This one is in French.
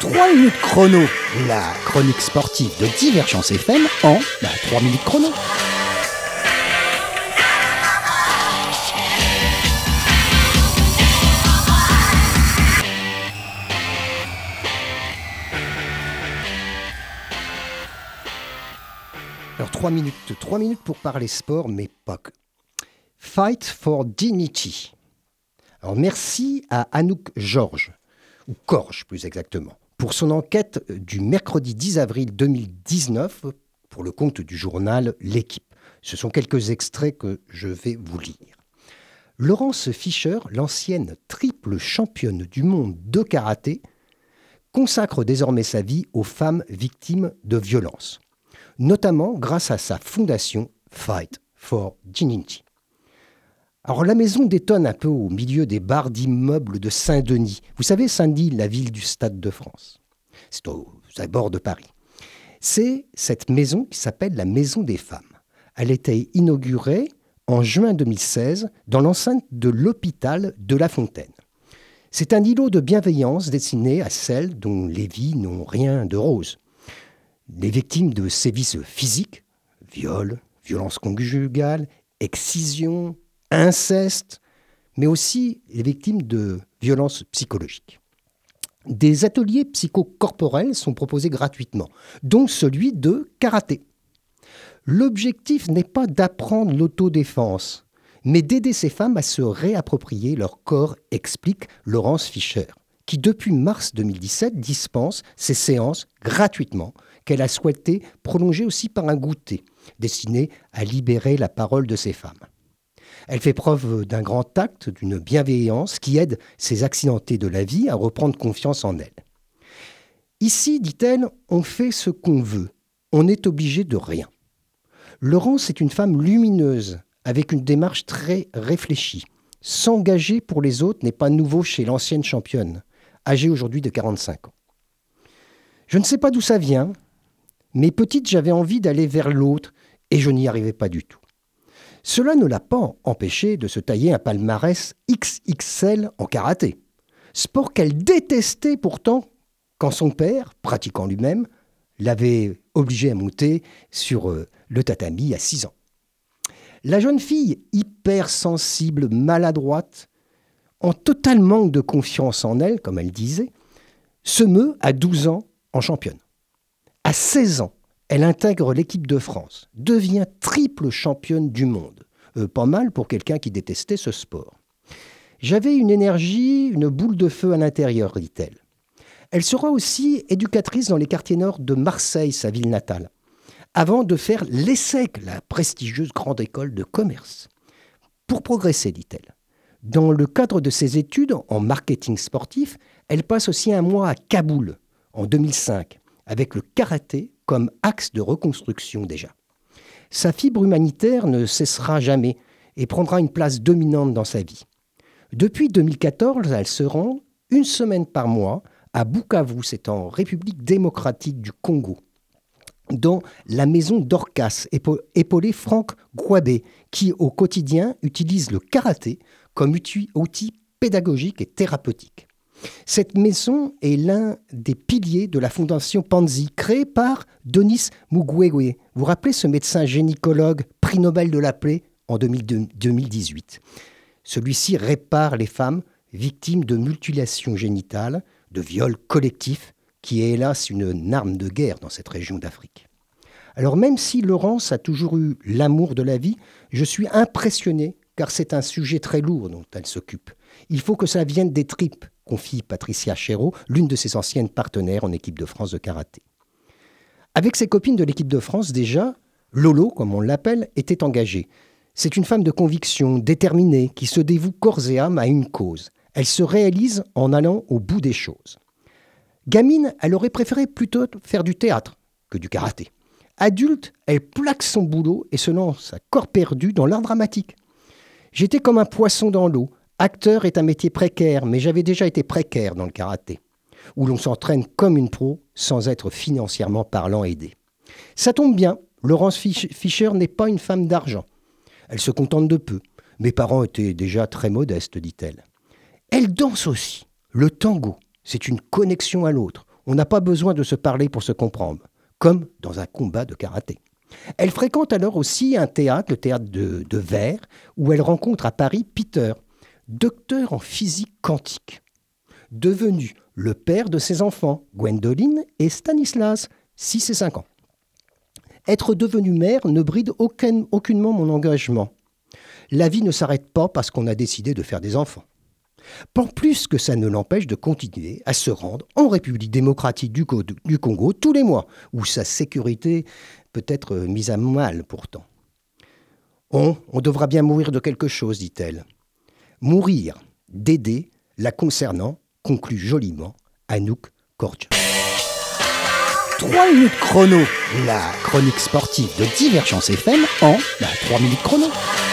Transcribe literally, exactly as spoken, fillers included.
trois minutes chrono, la chronique sportive de Divergence F M en bah, trois minutes chrono. Alors trois minutes, trois minutes pour parler sport, mais pas que. Fight for Dignity. Alors merci à Anouk Georges, ou Corge plus exactement, pour son enquête du mercredi dix avril deux mille dix-neuf pour le compte du journal L'Équipe. Ce sont quelques extraits que je vais vous lire. Laurence Fischer, l'ancienne triple championne du monde de karaté, consacre désormais sa vie aux femmes victimes de violences, notamment grâce à sa fondation Fight for Dignity. Alors la maison détonne un peu au milieu des barres d'immeubles de Saint-Denis. Vous savez, Saint-Denis, la ville du Stade de France. C'est aux abords de Paris. C'est cette maison qui s'appelle la Maison des Femmes. Elle a été inaugurée en juin deux mille seize dans l'enceinte de l'hôpital de La Fontaine. C'est un îlot de bienveillance destiné à celles dont les vies n'ont rien de rose. Les victimes de sévices physiques, viols, violences conjugales, excisions, inceste, mais aussi les victimes de violences psychologiques. Des ateliers psychocorporels sont proposés gratuitement, dont celui de karaté. L'objectif n'est pas d'apprendre l'autodéfense, mais d'aider ces femmes à se réapproprier leur corps, explique Laurence Fischer, qui depuis mars deux mille dix-sept dispense ces séances gratuitement, qu'elle a souhaité prolonger aussi par un goûter, destiné à libérer la parole de ces femmes. Elle fait preuve d'un grand tact, d'une bienveillance qui aide ces accidentés de la vie à reprendre confiance en elles. Ici, dit-elle, on fait ce qu'on veut. On n'est obligé de rien. Laurence est une femme lumineuse, avec une démarche très réfléchie. S'engager pour les autres n'est pas nouveau chez l'ancienne championne, âgée aujourd'hui de quarante-cinq ans. Je ne sais pas d'où ça vient, mais petite, j'avais envie d'aller vers l'autre et je n'y arrivais pas du tout. Cela ne l'a pas empêchée de se tailler un palmarès X X L en karaté, sport qu'elle détestait pourtant quand son père, pratiquant lui-même, l'avait obligée à monter sur le tatami à six ans. La jeune fille, hypersensible, maladroite, en total manque de confiance en elle, comme elle disait, se meut à douze ans en championne. À seize ans, elle intègre l'équipe de France, devient triple championne du monde. Euh, pas mal pour quelqu'un qui détestait ce sport. J'avais une énergie, une boule de feu à l'intérieur, dit-elle. Elle sera aussi éducatrice dans les quartiers nord de Marseille, sa ville natale, avant de faire l'E S S E C, la prestigieuse grande école de commerce. Pour progresser, dit-elle. Dans le cadre de ses études en marketing sportif, elle passe aussi un mois à Kaboul, en deux mille cinq, avec le karaté comme axe de reconstruction déjà. Sa fibre humanitaire ne cessera jamais et prendra une place dominante dans sa vie. Depuis deux mille quatorze, elle se rend une semaine par mois à Bukavu, c'est en République démocratique du Congo, dans la maison d'Orcas, épaulée Franck Gouabé, qui au quotidien utilise le karaté comme outil pédagogique et thérapeutique. Cette maison est l'un des piliers de la fondation Panzi, créée par Denis Mukwege. Vous vous rappelez ce médecin gynécologue, prix Nobel de la paix en deux mille dix-huit. Celui-ci répare les femmes victimes de mutilations génitales, de viols collectifs, qui est hélas une arme de guerre dans cette région d'Afrique. Alors même si Laurence a toujours eu l'amour de la vie, je suis impressionné car c'est un sujet très lourd dont elle s'occupe. Il faut que ça vienne des tripes, confie Patricia Chéreau, l'une de ses anciennes partenaires en équipe de France de karaté. Avec ses copines de l'équipe de France déjà, Lolo, comme on l'appelle, était engagée. C'est une femme de conviction, déterminée, qui se dévoue corps et âme à une cause. Elle se réalise en allant au bout des choses. Gamine, elle aurait préféré plutôt faire du théâtre que du karaté. Adulte, elle plaque son boulot et se lance à corps perdu dans l'art dramatique. J'étais comme un poisson dans l'eau. Acteur est un métier précaire, mais j'avais déjà été précaire dans le karaté, où l'on s'entraîne comme une pro sans être financièrement parlant aidé. Ça tombe bien, Laurence Fischer n'est pas une femme d'argent. Elle se contente de peu. Mes parents étaient déjà très modestes, dit-elle. Elle danse aussi. Le tango, c'est une connexion à l'autre. On n'a pas besoin de se parler pour se comprendre, comme dans un combat de karaté. Elle fréquente alors aussi un théâtre, le théâtre de, de Vers, où elle rencontre à Paris Peter, docteur en physique quantique, devenu le père de ses enfants, Gwendoline et Stanislas, six et cinq ans. Être devenue mère ne bride aucun, aucunement mon engagement. La vie ne s'arrête pas parce qu'on a décidé de faire des enfants. Pas plus que ça ne l'empêche de continuer à se rendre en République démocratique du, Co- du Congo tous les mois, où sa sécurité peut être mise à mal pourtant. On, on devra bien mourir de quelque chose, dit-elle. Mourir d'aider la concernant, conclut joliment Anouk Korja. trois minutes chrono. La chronique sportive de Divergence F M en bah, trois minutes chrono.